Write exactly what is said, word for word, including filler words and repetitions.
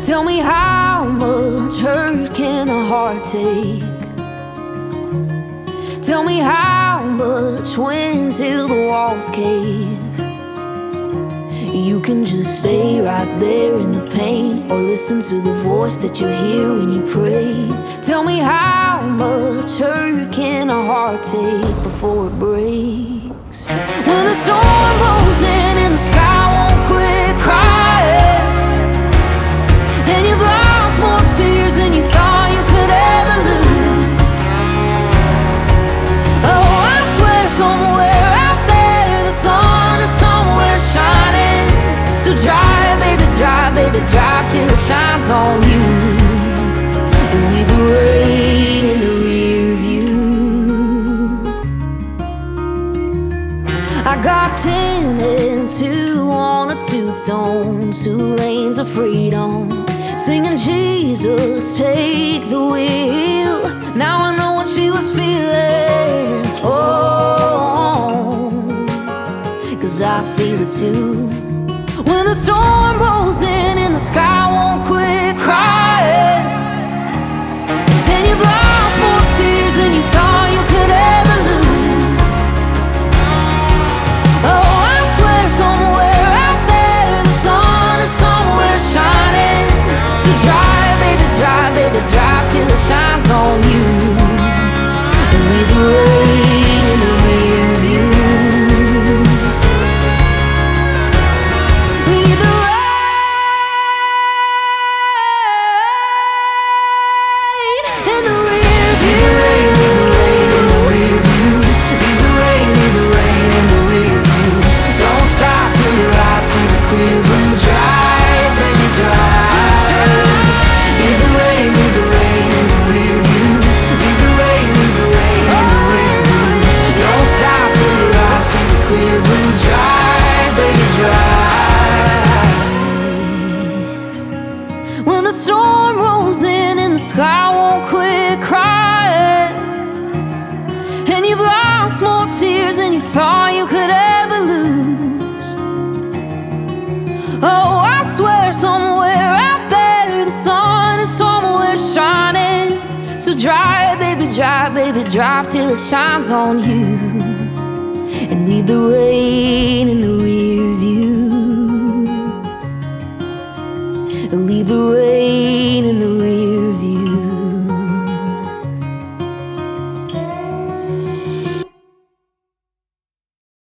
Tell me, how much hurt can a heart take? Tell me, how much when till the walls cave? You can just stay right there in the pain, or listen to the voice that you hear when you pray. Tell me, how much hurt can a heart take before it breaks? When the storm rolls in and the sky won't quit crying, and you've lost more tears than you thought you could ever lose. Oh, I swear somewhere out there the sun is somewhere shining. So drive, baby, drive, baby, drive till it shines on you, and leave the rain in the rear view. I got ten and two on a two-tone, two lanes of freedom, singing Jesus, take the wheel. Now I know what she was feeling, oh, 'cause I feel it too. When the storm rolls in and the sky won't quit crying, and you've lost more tears than you thought you could ever lose. Oh, I swear somewhere out there the sun is somewhere shining. So drive, baby, drive, baby, drive till it shines on you, and leave the rain in the rear view. When the storm rolls in and the sky won't quit crying, and you've lost more tears than you thought you could ever lose. Oh, I swear somewhere out there the sun is somewhere shining. So drive, baby, drive, baby, drive till it shines on you, and leave the rain in the